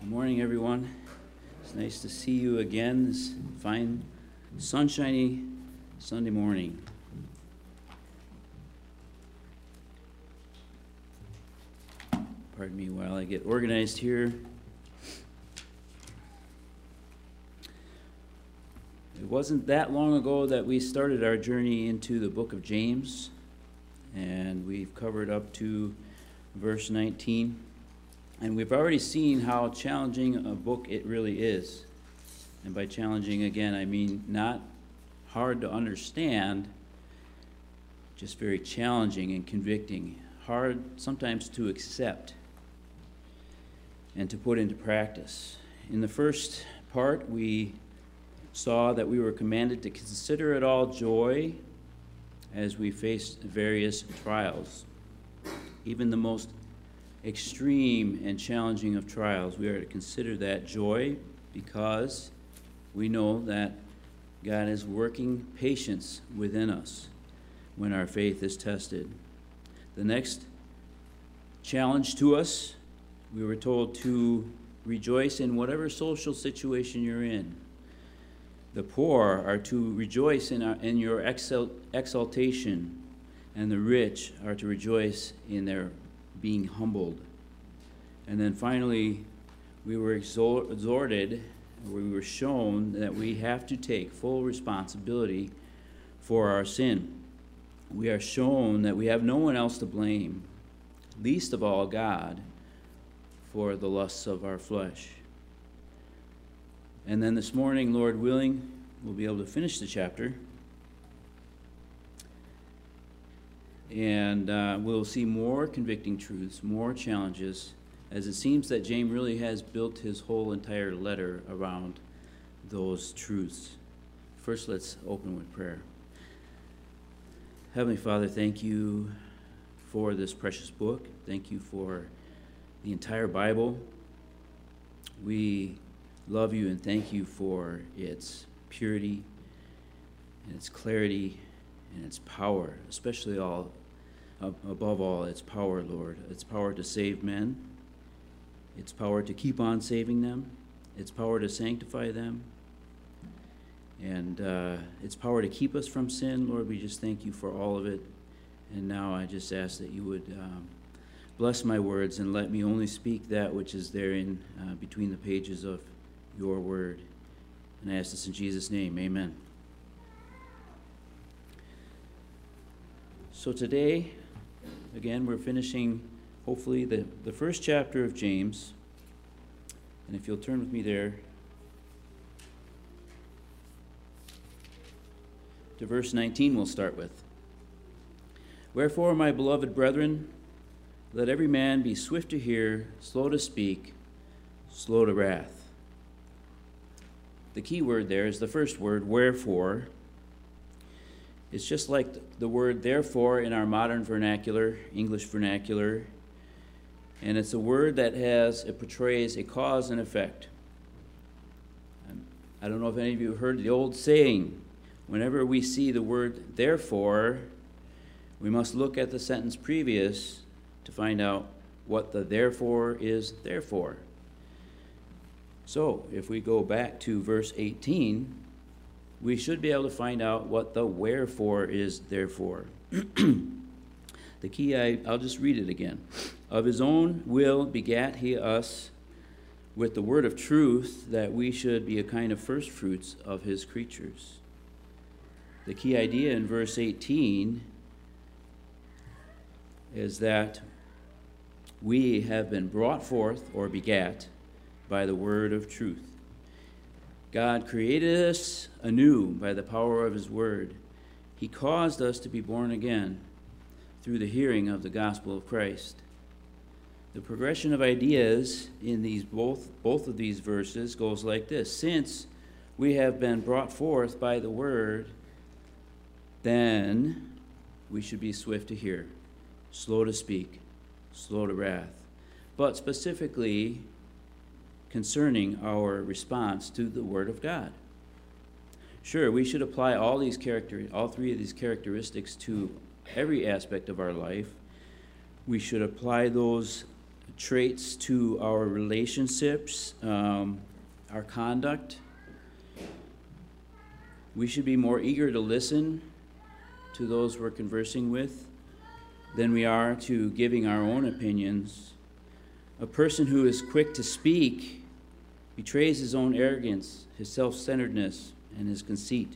Morning, everyone. It's nice to see you again this fine, sunshiny Sunday morning. Pardon me while I get organized here. It wasn't that long ago that we started our journey into the book of James, and we've covered up to verse 19. And we've already seen how challenging a book it really is. And by challenging, again, I mean not hard to understand, just very challenging and convicting. Hard sometimes to accept and to put into practice. In the first part, we saw that we were commanded to consider it all joy as we face various trials. Even the most extreme and challenging of trials, we are to consider that joy because we know that God is working patience within us when our faith is tested. The next challenge to us, we were told to rejoice in whatever social situation you're in. The poor are to rejoice in your exaltation, and the rich are to rejoice in their being humbled. And then finally, we were exhorted, we were shown that we have to take full responsibility for our sin. We are shown that we have no one else to blame, least of all God, for the lusts of our flesh. And then this morning, Lord willing, we'll be able to finish the chapter. And we'll see more convicting truths, more challenges, as it seems that James really has built his whole entire letter around those truths. First, let's open with prayer. Heavenly Father, thank you for this precious book. Thank you for the entire Bible. We love you and thank you for its purity and its clarity and its power, especially above all, its power, Lord. Its power to save men, its power to keep on saving them, its power to sanctify them, and its power to keep us from sin. Lord, we just thank you for all of it. And now I just ask that you would bless my words and let me only speak that which is therein between the pages of your word. And I ask this in Jesus' name, amen. So today, again, we're finishing, hopefully, the first chapter of James. And if you'll turn with me there to verse 19, we'll start with. Wherefore, my beloved brethren, let every man be swift to hear, slow to speak, slow to wrath. The key word there is the first word, wherefore. It's just like the word therefore in our modern vernacular, English vernacular, and it's a word that it portrays a cause and effect. I don't know if any of you have heard the old saying, whenever we see the word therefore, we must look at the sentence previous to find out what the therefore is there for. So, if we go back to verse 18, we should be able to find out what the wherefore is there for. The key, I'll just read it again. Of his own will begat he us with the word of truth, that we should be a kind of first fruits of his creatures. The key idea in verse 18 is that we have been brought forth, or begat, by the word of truth. God created us anew by the power of his word. He caused us to be born again through the hearing of the gospel of Christ. The progression of ideas in these both of these verses goes like this. Since we have been brought forth by the word, then we should be swift to hear, slow to speak, slow to wrath. But specifically concerning our response to the Word of God. Sure, we should apply all three of these characteristics to every aspect of our life. We should apply those traits to our relationships, our conduct. We should be more eager to listen to those we're conversing with than we are to giving our own opinions. A person who is quick to speak betrays his own arrogance, his self-centeredness, and his conceit.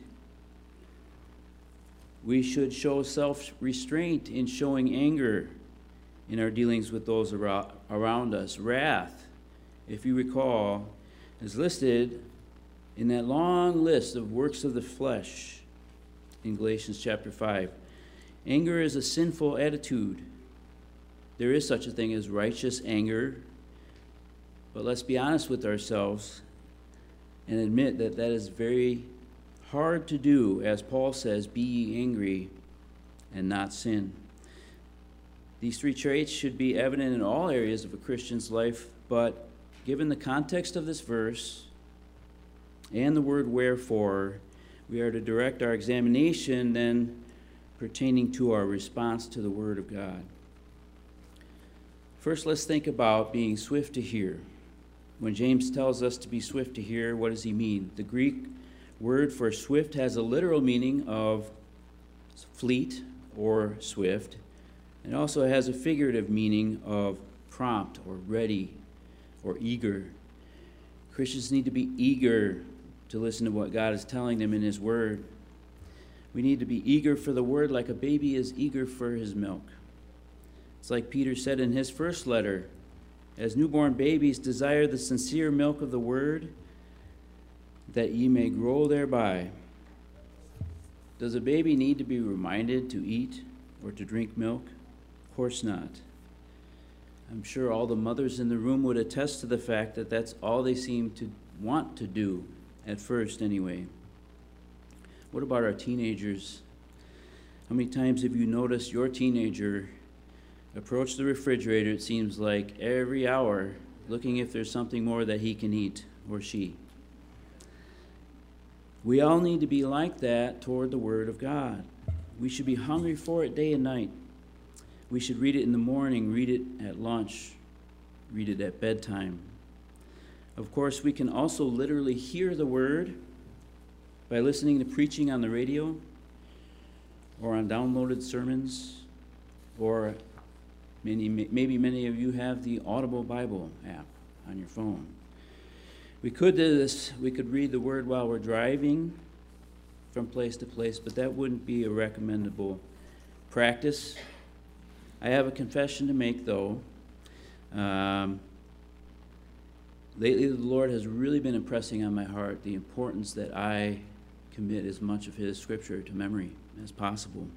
We should show self-restraint in showing anger in our dealings with those around us. Wrath, if you recall, is listed in that long list of works of the flesh in Galatians chapter 5. Anger is a sinful attitude. There is such a thing as righteous anger, but let's be honest with ourselves and admit that that is very hard to do. As Paul says, be ye angry and not sin. These three traits should be evident in all areas of a Christian's life, but given the context of this verse and the word wherefore, we are to direct our examination then pertaining to our response to the Word of God. First, let's think about being swift to hear. When James tells us to be swift to hear, what does he mean? The Greek word for swift has a literal meaning of fleet or swift. It also has a figurative meaning of prompt or ready or eager. Christians need to be eager to listen to what God is telling them in His Word. We need to be eager for the Word like a baby is eager for his milk. It's like Peter said in his first letter, as newborn babies desire the sincere milk of the Word, that ye may grow thereby. Does a baby need to be reminded to eat or to drink milk? Of course not. I'm sure all the mothers in the room would attest to the fact that that's all they seem to want to do, at first anyway. What about our teenagers? How many times have you noticed your teenager approach the refrigerator, it seems like every hour, looking if there's something more that he can eat, or she? We all need to be like that toward the Word of God. We should be hungry for it day and night. We should read it in the morning, read it at lunch, read it at bedtime. Of course, we can also literally hear the Word by listening to preaching on the radio or on downloaded sermons, or maybe many of you have the Audible Bible app on your phone. We could do this. We could read the Word while we're driving from place to place, but that wouldn't be a recommendable practice. I have a confession to make, though. Lately, the Lord has really been impressing on my heart the importance that I commit as much of His Scripture to memory as possible.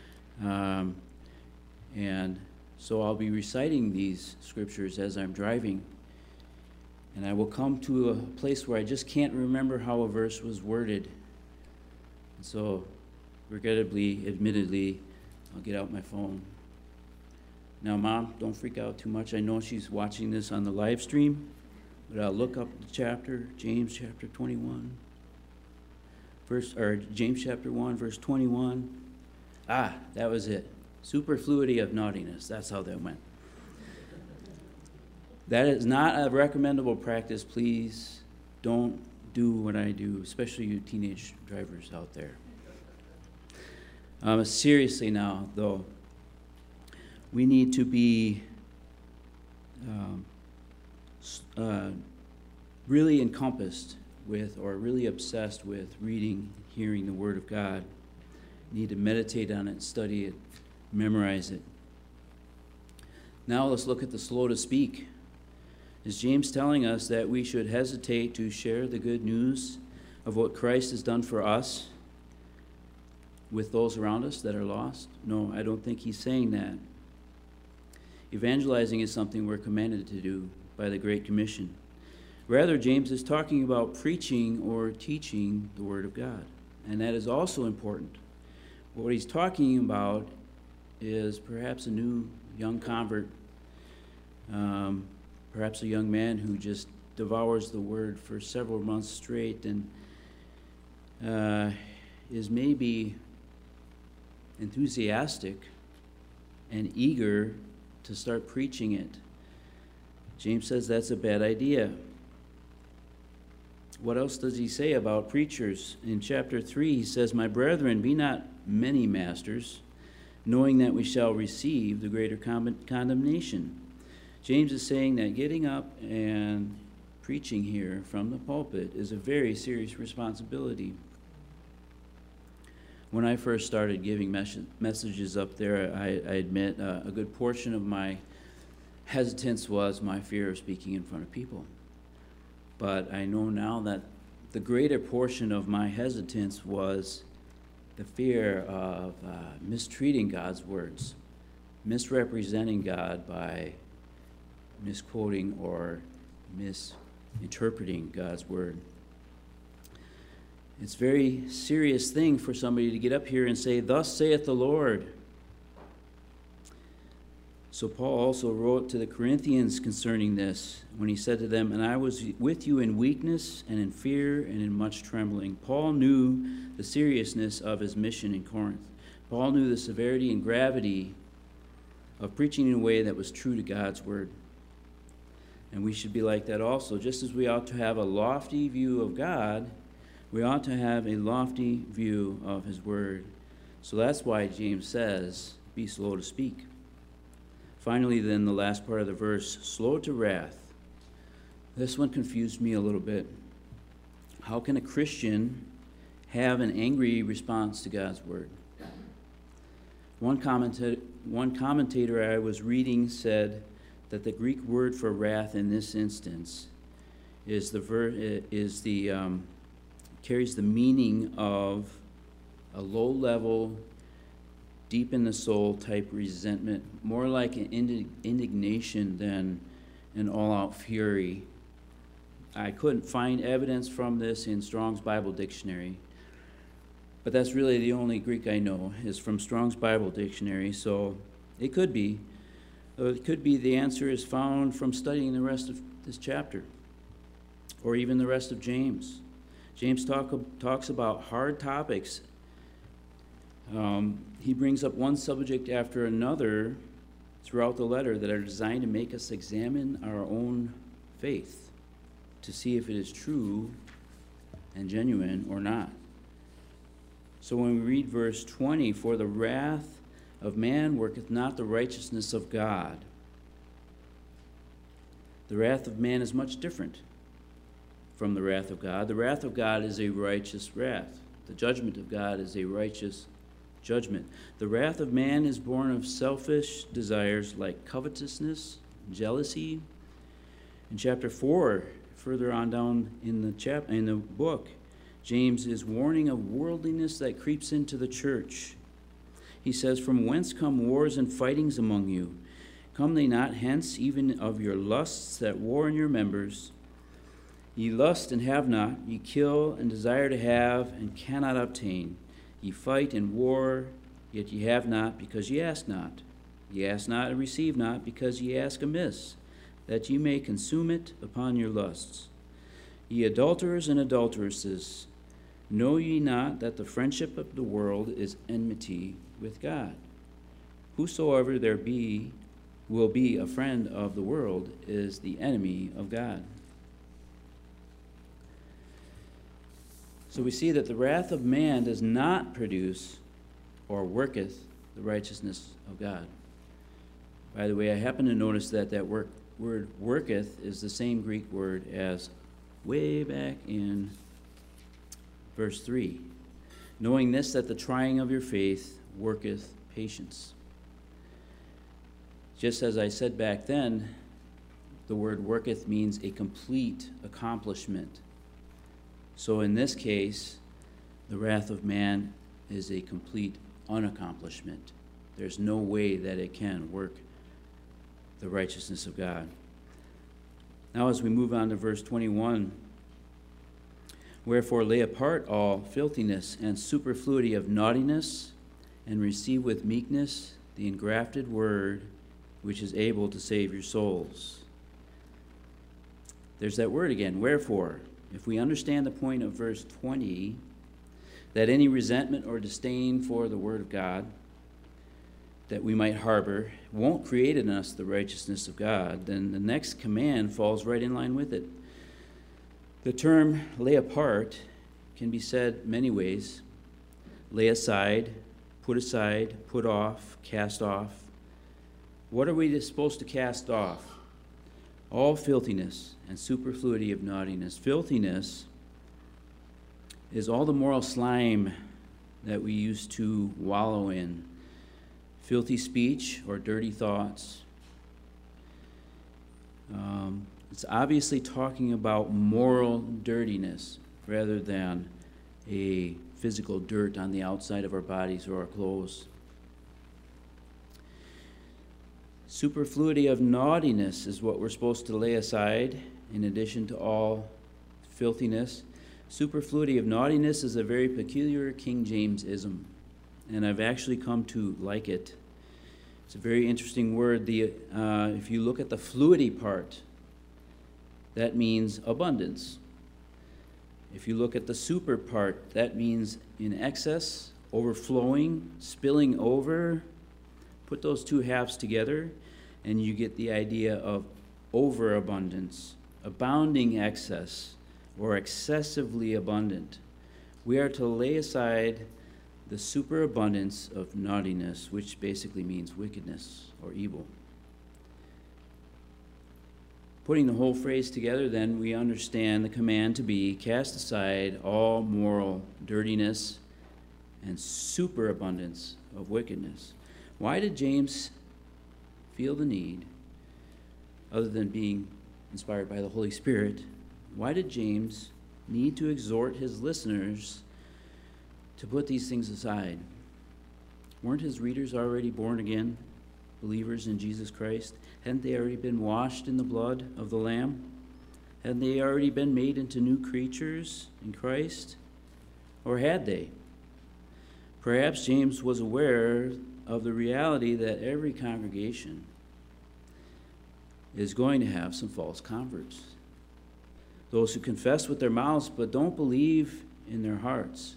And so I'll be reciting these Scriptures as I'm driving. And I will come to a place where I just can't remember how a verse was worded. And so, regrettably, admittedly, I'll get out my phone. Now, Mom, don't freak out too much. I know she's watching this on the live stream, but I'll look up the chapter, James chapter 21, James chapter 1, verse 21. Ah, that was it. Superfluity of naughtiness. That's how that went. That is not a recommendable practice. Please don't do what I do, especially you teenage drivers out there. Seriously now, though, we need to be really encompassed with, or really obsessed with, reading, hearing the Word of God. We need to meditate on it, study it, memorize it. Now let's look at the slow to speak. Is James telling us that we should hesitate to share the good news of what Christ has done for us with those around us that are lost? No, I don't think he's saying that. Evangelizing is something we're commanded to do by the Great Commission. Rather, James is talking about preaching or teaching the Word of God, and that is also important. What he's talking about is perhaps a new young convert, perhaps a young man who just devours the Word for several months straight and is maybe enthusiastic and eager to start preaching it. James says that's a bad idea. What else does he say about preachers? In chapter 3, he says, "My brethren, be not many masters, knowing that we shall receive the greater condemnation." James is saying that getting up and preaching here from the pulpit is a very serious responsibility. When I first started giving messages up there, I admit a good portion of my hesitance was my fear of speaking in front of people. But I know now that the greater portion of my hesitance was the fear of mistreating God's words, misrepresenting God by misquoting or misinterpreting God's word. It's a very serious thing for somebody to get up here and say, "Thus saith the Lord." So Paul also wrote to the Corinthians concerning this when he said to them, "And I was with you in weakness and in fear and in much trembling." Paul knew the seriousness of his mission in Corinth. Paul knew the severity and gravity of preaching in a way that was true to God's word. And we should be like that also. Just as we ought to have a lofty view of God, we ought to have a lofty view of his word. So that's why James says, be slow to speak. Finally, then, the last part of the verse, slow to wrath. This one confused me a little bit. How can a Christian have an angry response to God's word? One commentator I was reading said that the Greek word for wrath in this instance carries the meaning of a low-level, deep in the soul type resentment, more like an indignation than an all-out fury. I couldn't find evidence from this in Strong's Bible Dictionary, but that's really the only Greek I know is from Strong's Bible Dictionary, so it could be. It could be the answer is found from studying the rest of this chapter, or even the rest of James. James talks about hard topics. He brings up one subject after another throughout the letter that are designed to make us examine our own faith to see if it is true and genuine or not. So when we read verse 20, "For the wrath of man worketh not the righteousness of God," the wrath of man is much different from the wrath of God. The wrath of God is a righteous wrath. The judgment of God is a righteous judgment. The wrath of man is born of selfish desires like covetousness, jealousy. In chapter 4, further on down in the book, James is warning of worldliness that creeps into the church. He says, "From whence come wars and fightings among you? Come they not hence even of your lusts that war in your members? Ye lust and have not, ye kill and desire to have and cannot obtain. Ye fight and war, yet ye have not, because ye ask not. Ye ask not and receive not, because ye ask amiss, that ye may consume it upon your lusts. Ye adulterers and adulteresses, know ye not that the friendship of the world is enmity with God? Whosoever there will be a friend of the world is the enemy of God." So we see that the wrath of man does not produce or worketh the righteousness of God. By the way, I happen to notice that word worketh is the same Greek word as way back in verse 3. "Knowing this, that the trying of your faith worketh patience." Just as I said back then, the word worketh means a complete accomplishment. So in this case, the wrath of man is a complete unaccomplishment. There's no way that it can work the righteousness of God. Now as we move on to verse 21, "Wherefore lay apart all filthiness and superfluity of naughtiness, and receive with meekness the engrafted word, which is able to save your souls." There's that word again, wherefore. If we understand the point of verse 20, that any resentment or disdain for the word of God that we might harbor won't create in us the righteousness of God, then the next command falls right in line with it. The term lay apart can be said many ways. Lay aside, put off, cast off. What are we supposed to cast off? All filthiness and superfluity of naughtiness. Filthiness is all the moral slime that we used to wallow in. Filthy speech or dirty thoughts. It's obviously talking about moral dirtiness rather than a physical dirt on the outside of our bodies or our clothes. Superfluity of naughtiness is what we're supposed to lay aside in addition to all filthiness. Superfluity of naughtiness is a very peculiar King James-ism, and I've actually come to like it. It's a very interesting word. If you look at the fluity part, that means abundance. If you look at the super part, that means in excess, overflowing, spilling over. Put those two halves together, and you get the idea of overabundance, abounding excess, or excessively abundant. We are to lay aside the superabundance of naughtiness, which basically means wickedness or evil. Putting the whole phrase together, then, we understand the command to be cast aside all moral dirtiness and superabundance of wickedness. Why did James feel the need, other than being inspired by the Holy Spirit, why did James need to exhort his listeners to put these things aside? Weren't his readers already born again, believers in Jesus Christ? Hadn't they already been washed in the blood of the Lamb? Hadn't they already been made into new creatures in Christ? Or had they? Perhaps James was aware of the reality that every congregation is going to have some false converts. Those who confess with their mouths but don't believe in their hearts.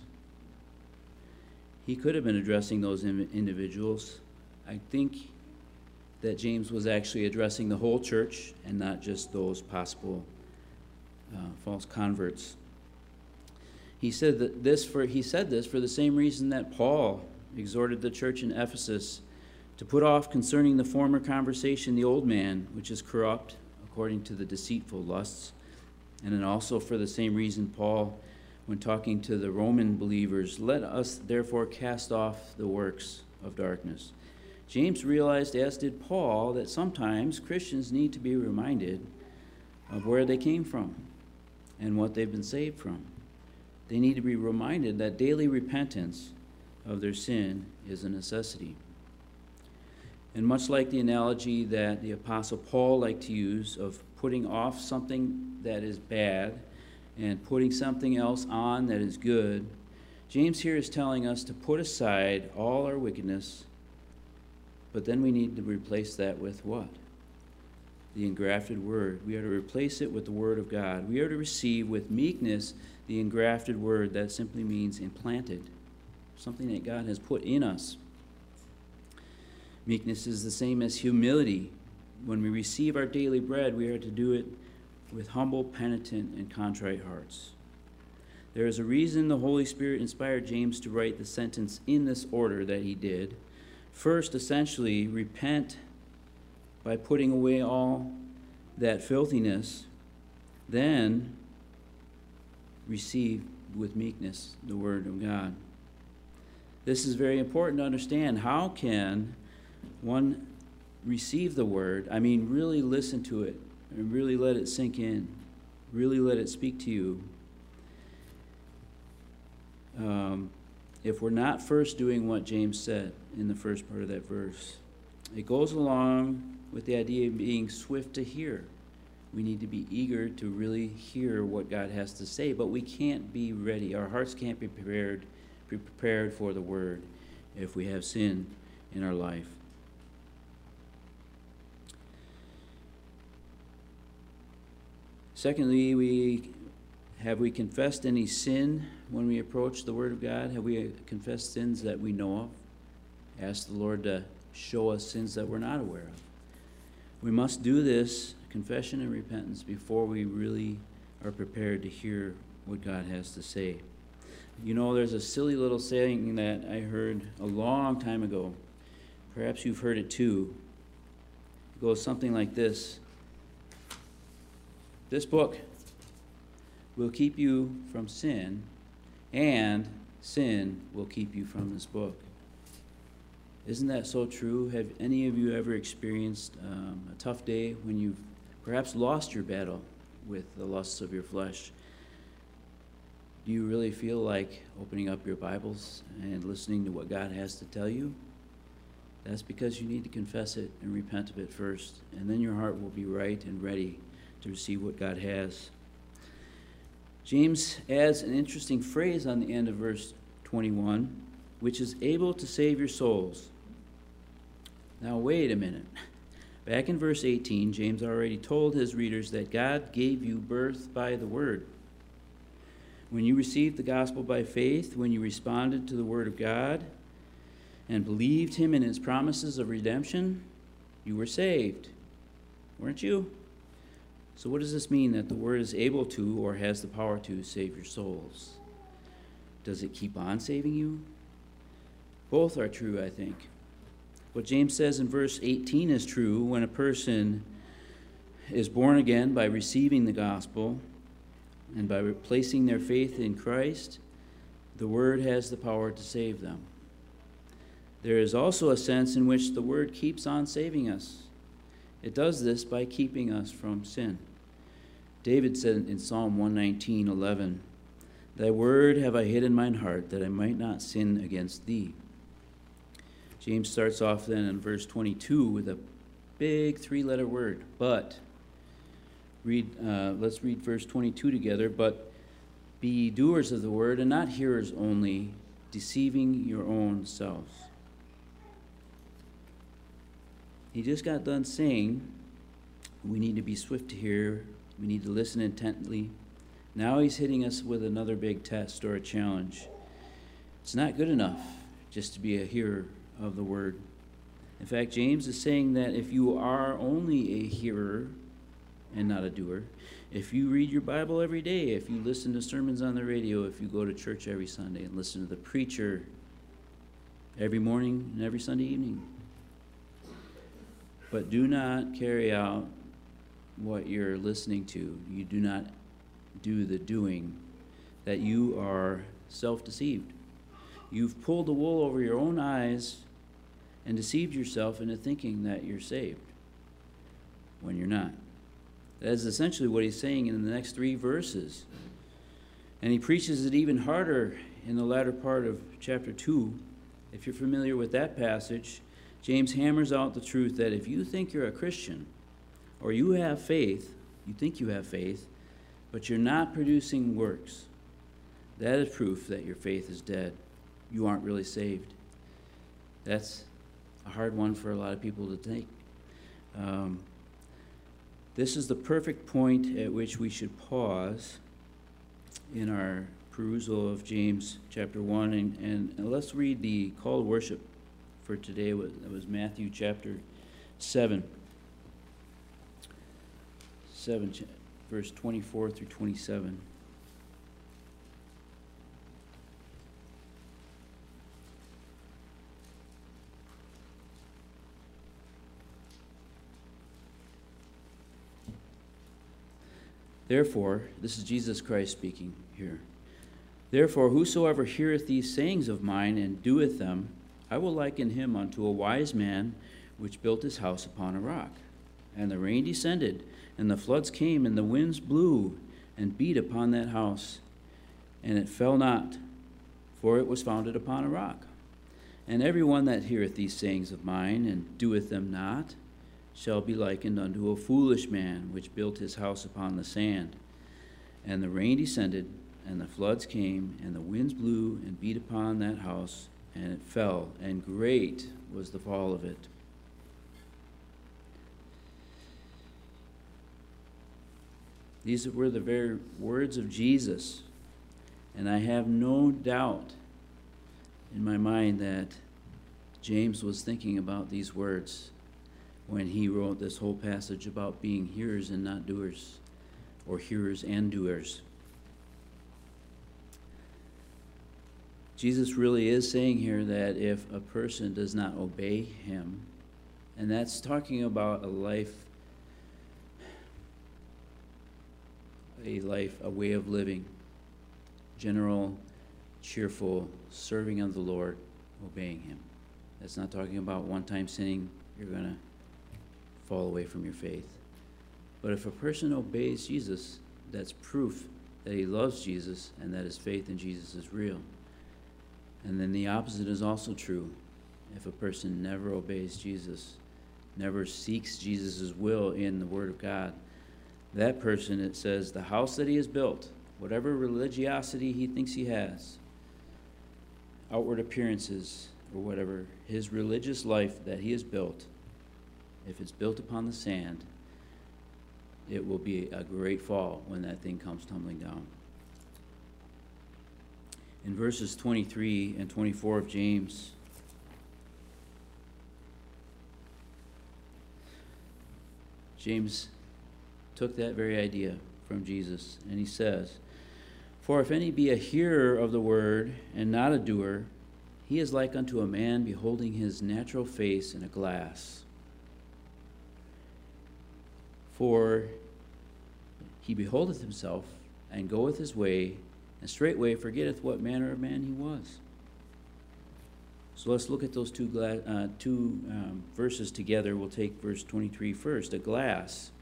He could have been addressing those individuals. I think that James was actually addressing the whole church and not just those possible false converts. He said this for the same reason that Paul exhorted the church in Ephesus to put off concerning the former conversation the old man, which is corrupt according to the deceitful lusts. And then also for the same reason Paul, when talking to the Roman believers, let us therefore cast off the works of darkness. James realized, as did Paul, that sometimes Christians need to be reminded of where they came from and what they've been saved from. They need to be reminded that daily repentance of their sin is a necessity. And much like the analogy that the Apostle Paul liked to use of putting off something that is bad and putting something else on that is good, James here is telling us to put aside all our wickedness, but then we need to replace that with what? The engrafted word. We are to replace it with the word of God. We are to receive with meekness the engrafted word. That simply means implanted, something that God has put in us. Meekness is the same as humility. When we receive our daily bread, we are to do it with humble, penitent, and contrite hearts. There is a reason the Holy Spirit inspired James to write the sentence in this order that he did. First, essentially, repent by putting away all that filthiness. Then, receive with meekness the word of God. This is very important to understand. How can one receive the word? I mean, really listen to it and really let it sink in. Really let it speak to you. If we're not first doing what James said in the first part of that verse, it goes along with the idea of being swift to hear. We need to be eager to really hear what God has to say, but we can't be ready. Our hearts can't be prepared for the word if we have sin in our life. Secondly, have we confessed any sin when we approach the Word of God? Have we confessed sins that we know of? Ask the Lord to show us sins that we're not aware of. We must do this, confession and repentance, before we really are prepared to hear what God has to say. You know, there's a silly little saying that I heard a long time ago. Perhaps you've heard it too. It goes something like this. This book will keep you from sin, and sin will keep you from this book. Isn't that so true? Have any of you ever experienced a tough day when you've perhaps lost your battle with the lusts of your flesh? Do you really feel like opening up your Bibles and listening to what God has to tell you? That's because you need to confess it and repent of it first, and then your heart will be right and ready to receive what God has. James adds an interesting phrase on the end of verse 21, which is able to save your souls. Now wait a minute. Back in verse 18, James already told his readers that God gave you birth by the word. When you received the gospel by faith, when you responded to the word of God and believed him in his promises of redemption, you were saved, weren't you? So what does this mean, that the word is able to or has the power to save your souls? Does it keep on saving you? Both are true, I think. What James says in verse 18 is true. When a person is born again by receiving the gospel and by placing their faith in Christ, the word has the power to save them. There is also a sense in which the word keeps on saving us. It does this by keeping us from sin. David said in Psalm 119:11, "Thy word have I hid in mine heart, that I might not sin against thee." James starts off then in verse 22 with a big three-letter word, but. Let's read verse 22 together. But be ye doers of the word, and not hearers only, deceiving your own selves. He just got done saying we need to be swift to hear, we need to listen intently. Now he's hitting us with another big test or a challenge. It's not good enough just to be a hearer of the word. In fact, James is saying that if you are only a hearer and not a doer, if you read your Bible every day, if you listen to sermons on the radio, if you go to church every Sunday and listen to the preacher every morning and every Sunday evening, but do not carry out what you're listening to, you do not do the doing, that you are self-deceived. You've pulled the wool over your own eyes and deceived yourself into thinking that you're saved when you're not. That is essentially what he's saying in the next 3 verses. And he preaches it even harder in the latter part of chapter 2. If you're familiar with that passage, James hammers out the truth that if you think you're a Christian, or you have faith, you think you have faith, but you're not producing works, that is proof that your faith is dead. You aren't really saved. That's a hard one for a lot of people to take. This is the perfect point at which we should pause in our perusal of James chapter 1. And let's read the call to worship for today. That was Matthew chapter 7. Verse 24 through 27. Therefore, this is Jesus Christ speaking here. Therefore, whosoever heareth these sayings of mine and doeth them, I will liken him unto a wise man which built his house upon a rock. And the rain descended, and the floods came, and the winds blew and beat upon that house. And it fell not, for it was founded upon a rock. And every one that heareth these sayings of mine and doeth them not shall be likened unto a foolish man which built his house upon the sand. And the rain descended, and the floods came, and the winds blew and beat upon that house, and it fell, and great was the fall of it. These were the very words of Jesus, and I have no doubt in my mind that James was thinking about these words when he wrote this whole passage about being hearers and not doers, or hearers and doers. Jesus really is saying here that if a person does not obey him, and that's talking about a way of living, general, cheerful, serving of the Lord, obeying him. That's not talking about one-time sinning, you're going to fall away from your faith. But if a person obeys Jesus, that's proof that he loves Jesus and that his faith in Jesus is real. And then the opposite is also true. If a person never obeys Jesus, never seeks Jesus' will in the Word of God, that person, it says, the house that he has built, whatever religiosity he thinks he has, outward appearances or whatever, his religious life that he has built, if it's built upon the sand, it will be a great fall when that thing comes tumbling down. In verses 23 and 24 of James, James took that very idea from Jesus, and he says, "For if any be a hearer of the word and not a doer, he is like unto a man beholding his natural face in a glass. For he beholdeth himself, and goeth his way, and straightway forgetteth what manner of man he was." So let's look at those two verses together. We'll take verse 23 first. A glass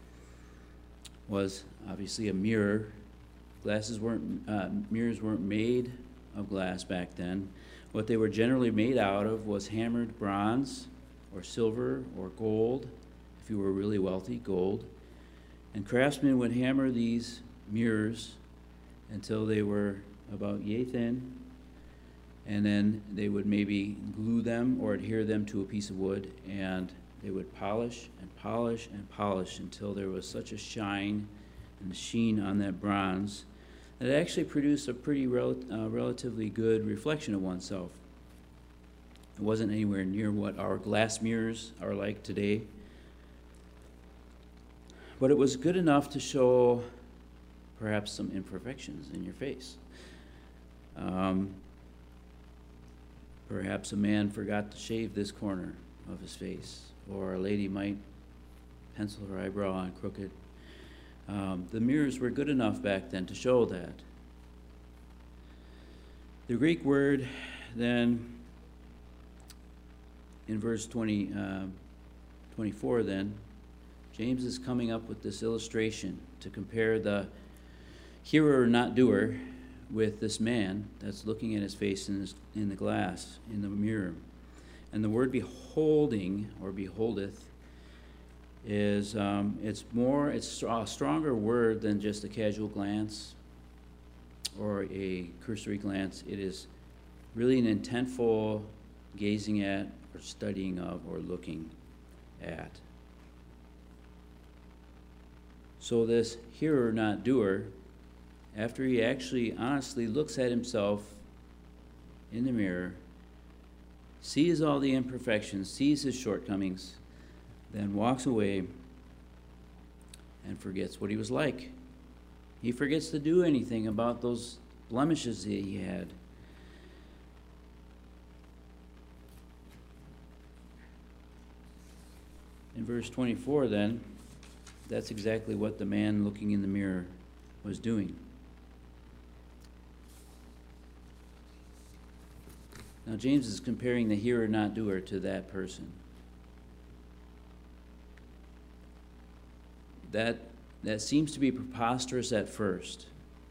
was obviously a mirror. Mirrors weren't made of glass back then. What they were generally made out of was hammered bronze or silver or gold. If you were really wealthy, gold. And craftsmen would hammer these mirrors until they were about yay thin, and then they would maybe glue them or adhere them to a piece of wood, and they would polish and polish and polish until there was such a shine and sheen on that bronze that it actually produced a pretty relatively good reflection of oneself. It wasn't anywhere near what our glass mirrors are like today, but it was good enough to show perhaps some imperfections in your face. Perhaps a man forgot to shave this corner of his face, or a lady might pencil her eyebrow on crooked. The mirrors were good enough back then to show that. The Greek word then, in verse 24 then, James is coming up with this illustration to compare the hearer, not doer, with this man that's looking at his face in the glass, in the mirror. And the word beholding, or beholdeth, is it's a stronger word than just a casual glance or a cursory glance. It is really an intentful gazing at or studying of or looking at. So this hearer, not doer, after he actually honestly looks at himself in the mirror, sees all the imperfections, sees his shortcomings, then walks away and forgets what he was like. He forgets to do anything about those blemishes that he had. In verse 24 then, that's exactly what the man looking in the mirror was doing. Now James is comparing the hearer, not doer, to that person. That seems to be preposterous at first.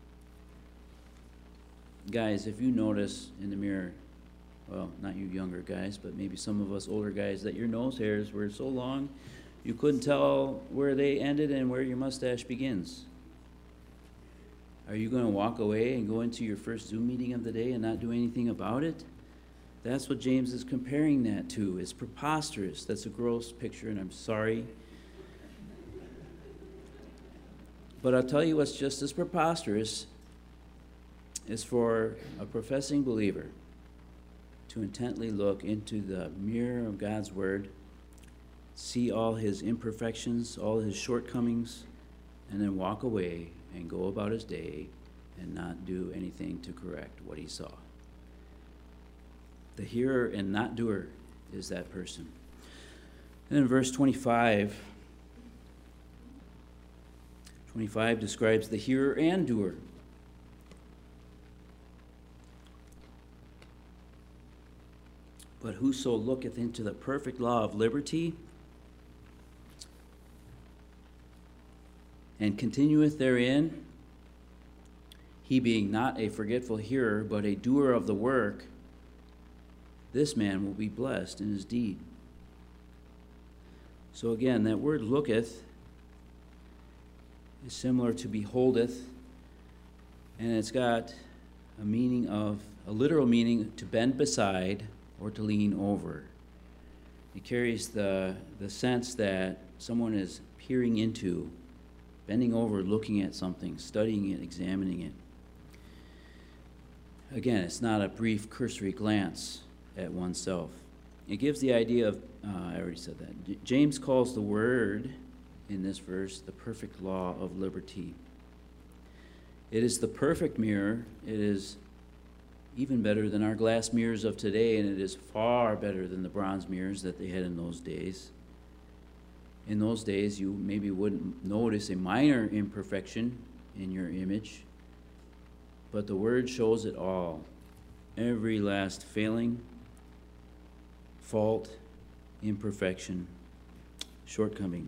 Guys, if you notice in the mirror, well, not you younger guys, but maybe some of us older guys, that your nose hairs were so long you couldn't tell where they ended and where your mustache begins. Are you going to walk away and go into your first Zoom meeting of the day and not do anything about it? That's what James is comparing that to. It's preposterous. That's a gross picture, and I'm sorry. But I'll tell you what's just as preposterous is for a professing believer to intently look into the mirror of God's Word, see all his imperfections, all his shortcomings, and then walk away and go about his day and not do anything to correct what he saw. The hearer and not doer is that person. And then verse 25 describes the hearer and doer. But whoso looketh into the perfect law of liberty, and continueth therein, he being not a forgetful hearer, but a doer of the work, this man will be blessed in his deed. So again, that word looketh is similar to beholdeth, and it's got a meaning of, a literal meaning, to bend beside or to lean over. It carries the sense that someone is peering into, bending over, looking at something, studying it, examining it. Again, it's not a brief cursory glance at oneself. It gives the idea of, I already said that. James calls the word in this verse the perfect law of liberty. It is the perfect mirror. It is even better than our glass mirrors of today, and it is far better than the bronze mirrors that they had in those days. In those days, you maybe wouldn't notice a minor imperfection in your image, but the Word shows it all. Every last failing, fault, imperfection, shortcoming.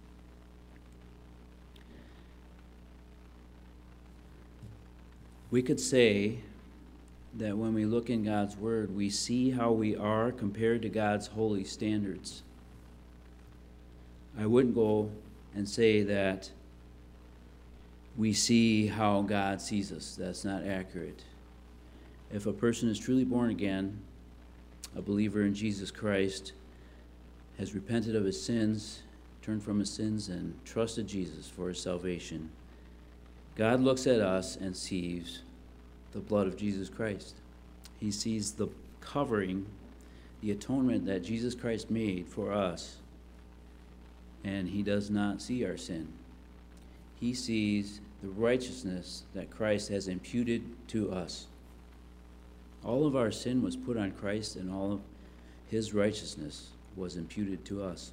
We could say that when we look in God's Word, we see how we are compared to God's holy standards. I wouldn't go and say that we see how God sees us. That's not accurate. If a person is truly born again, a believer in Jesus Christ, has repented of his sins, turned from his sins, and trusted Jesus for his salvation, God looks at us and sees the blood of Jesus Christ. He sees the covering, the atonement that Jesus Christ made for us, and he does not see our sin. He sees the righteousness that Christ has imputed to us. All of our sin was put on Christ, and all of his righteousness was imputed to us.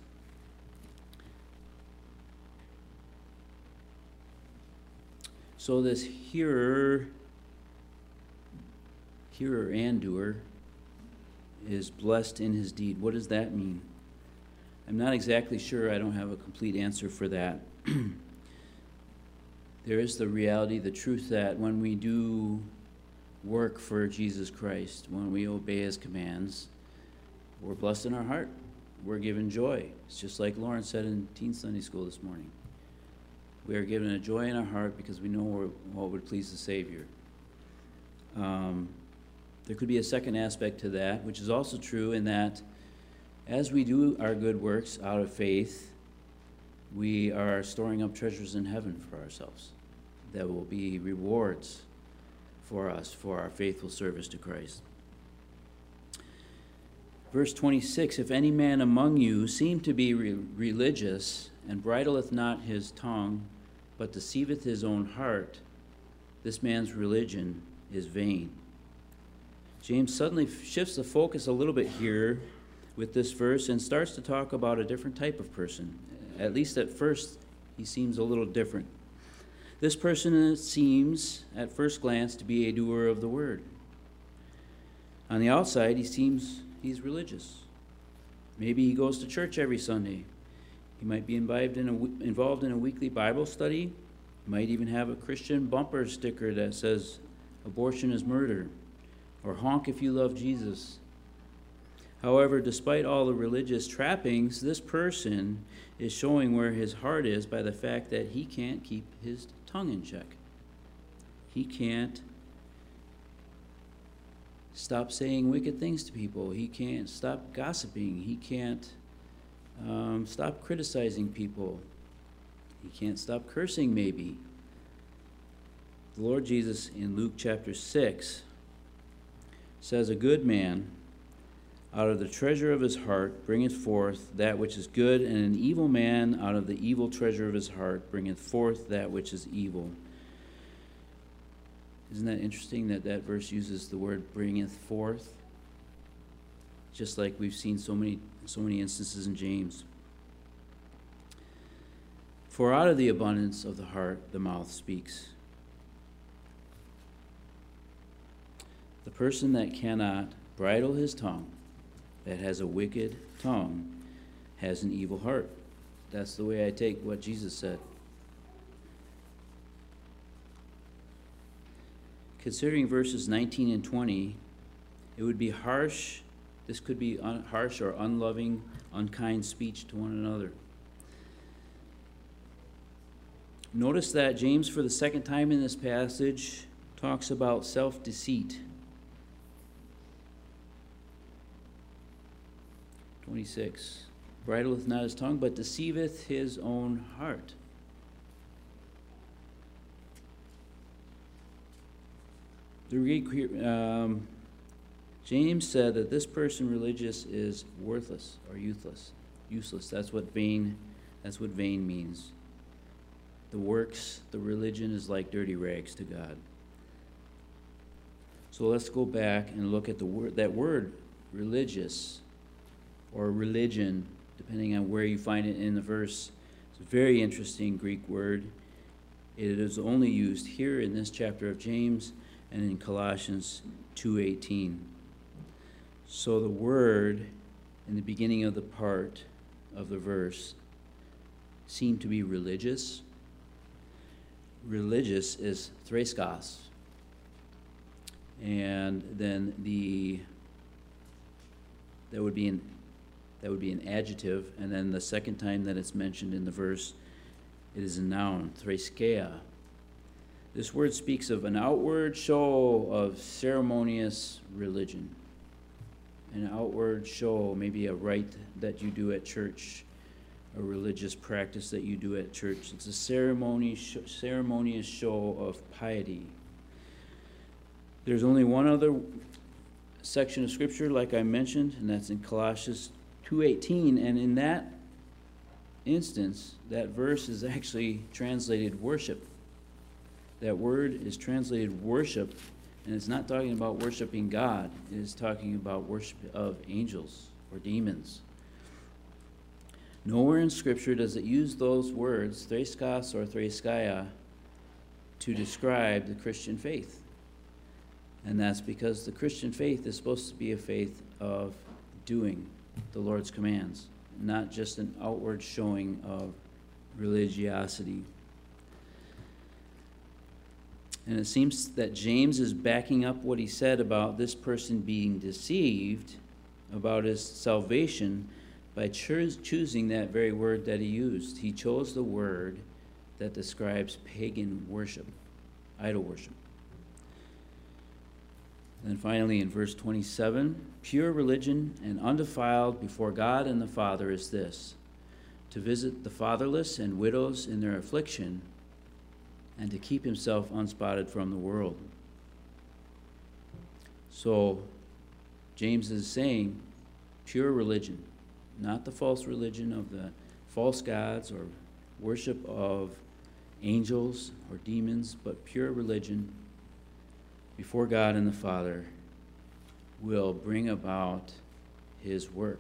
So this hearer and doer is blessed in his deed. What does that mean? I'm not exactly sure. I don't have a complete answer for that. There is the reality, the truth that when we do work for Jesus Christ, when we obey his commands, we're blessed in our heart. We're given joy. It's just like Lauren said in Teen Sunday School this morning. We are given a joy in our heart because we know what would please the Savior. There could be a second aspect to that, which is also true in that as we do our good works out of faith, we are storing up treasures in heaven for ourselves. That will be rewards for us for our faithful service to Christ. Verse 26, if any man among you seem to be religious, and bridleth not his tongue, but deceiveth his own heart, this man's religion is vain. James suddenly shifts the focus a little bit here with this verse and starts to talk about a different type of person. At least at first, he seems a little different. This person seems, at first glance, to be a doer of the word. On the outside, he seems he's religious. Maybe he goes to church every Sunday. He might be involved in a weekly Bible study. He might even have a Christian bumper sticker that says, "Abortion is murder," or "Honk if you love Jesus." However, despite all the religious trappings, this person is showing where his heart is by the fact that he can't keep his tongue in check. He can't stop saying wicked things to people. He can't stop gossiping. He can't stop criticizing people. He can't stop cursing, maybe. The Lord Jesus in Luke chapter 6 says, a good man out of the treasure of his heart bringeth forth that which is good, and an evil man out of the evil treasure of his heart bringeth forth that which is evil. Isn't that interesting that that verse uses the word bringeth forth? Just like we've seen so many instances in James. For out of the abundance of the heart the mouth speaks. The person that cannot bridle his tongue, that has a wicked tongue, has an evil heart. That's the way I take what Jesus said. Considering verses 19 and 20, it would be harsh. This could be harsh or unloving, unkind speech to one another. Notice that James, for the second time in this passage, talks about self-deceit. 26. Bridleth not his tongue, but deceiveth his own heart. The Greek here, James said that this person religious is worthless or useless. That's what vain means. The works, the religion is like dirty rags to God. So let's go back and look at that word religious or religion, depending on where you find it in the verse. It's a very interesting Greek word. It is only used here in this chapter of James and in Colossians 2:18. So the word in the beginning of the part of the verse seemed to be religious. Religious is threiskos. And then that would be an adjective, and then the second time that it's mentioned in the verse, it is a noun, threskeia. This word speaks of an outward show of ceremonious religion. An outward show, maybe a rite that you do at church, a religious practice that you do at church. It's a ceremonious show of piety. There's only one other section of Scripture, like I mentioned, and that's in Colossians 2:18, and in that instance, that verse is actually translated worship. That word is translated worship, and it's not talking about worshiping God. It is talking about worship of angels or demons. Nowhere in Scripture does it use those words, threiskos or threskeia, to describe the Christian faith. And that's because the Christian faith is supposed to be a faith of doing the Lord's commands, not just an outward showing of religiosity. And it seems that James is backing up what he said about this person being deceived about his salvation by choosing that very word that he used. He chose the word that describes pagan worship, idol worship. And then finally in verse 27, pure religion and undefiled before God and the Father is this, to visit the fatherless and widows in their affliction, and to keep himself unspotted from the world. So James is saying pure religion, not the false religion of the false gods or worship of angels or demons, but pure religion before God and the Father will bring about his work.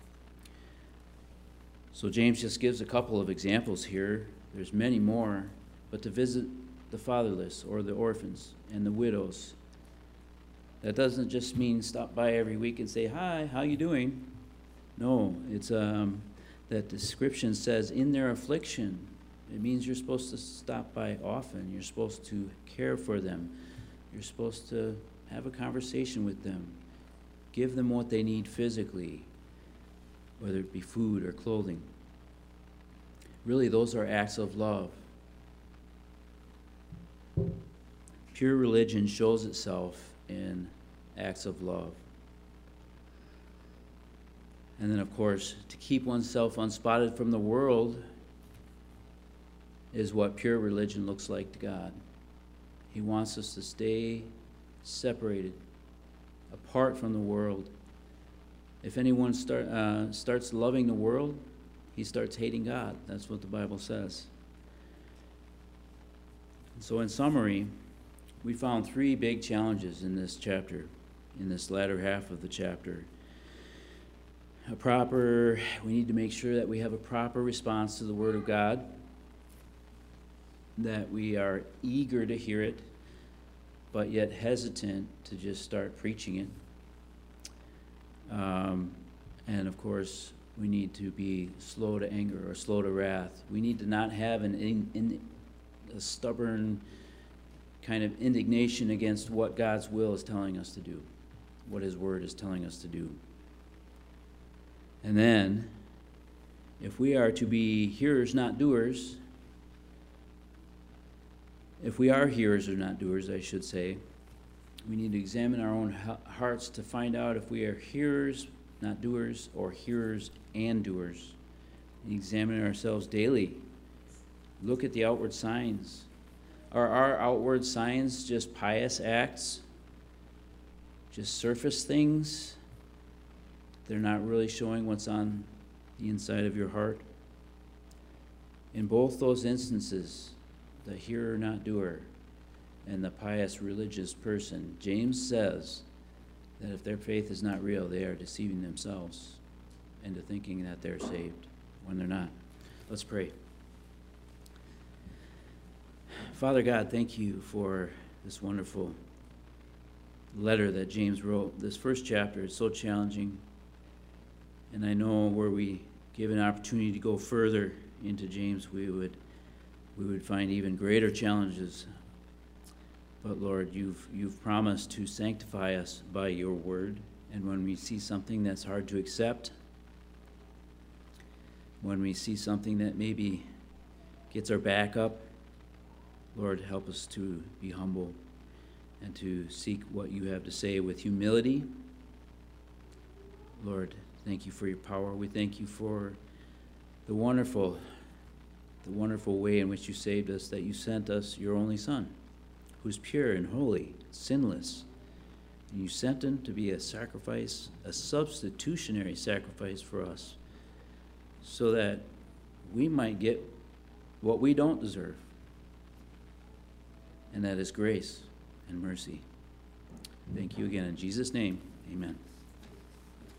So James just gives a couple of examples here. There's many more, but to visit the fatherless or the orphans and the widows, that doesn't just mean stop by every week and say, hi, how you doing? No, it's that description says in their affliction. It means you're supposed to stop by often. You're supposed to care for them. You're supposed to have a conversation with them. Give them what they need physically, whether it be food or clothing. Really, those are acts of love. Pure religion shows itself in acts of love. And then, of course, to keep oneself unspotted from the world is what pure religion looks like to God. He wants us to stay separated, apart from the world, If anyone starts loving the world, he starts hating God. That's what the Bible says. So in summary, we found three big challenges in this chapter, in this latter half of the chapter. We need to make sure that we have a proper response to the Word of God, that we are eager to hear it, but yet hesitant to just start preaching it. And of course, we need to be slow to anger or slow to wrath. We need to not have a stubborn kind of indignation against what God's will is telling us to do, what His Word is telling us to do. And then, if we are to be hearers, not doers, if we are hearers or not doers, I should say, we need to examine our own hearts to find out if we are hearers, not doers, or hearers and doers. Examine ourselves daily. Look at the outward signs. Are our outward signs just pious acts? Just surface things? They're not really showing what's on the inside of your heart? In both those instances, the hearer, not doer, and the pious religious person, James says that if their faith is not real, they are deceiving themselves into thinking that they're saved when they're not. Let's pray. Father God, thank you for this wonderful letter that James wrote. This first chapter is so challenging, and I know were we given an opportunity to go further into James, we would find even greater challenges. But Lord, you've promised to sanctify us by your word, and when we see something that's hard to accept, when we see something that maybe gets our back up, Lord, help us to be humble and to seek what you have to say with humility. Lord, thank you for your power. We thank you for the wonderful way in which you saved us, that you sent us your only Son, who's pure and holy, sinless. And you sent him to be a sacrifice, a substitutionary sacrifice for us, so that we might get what we don't deserve, and that is grace and mercy. Thank you again. In Jesus' name, amen.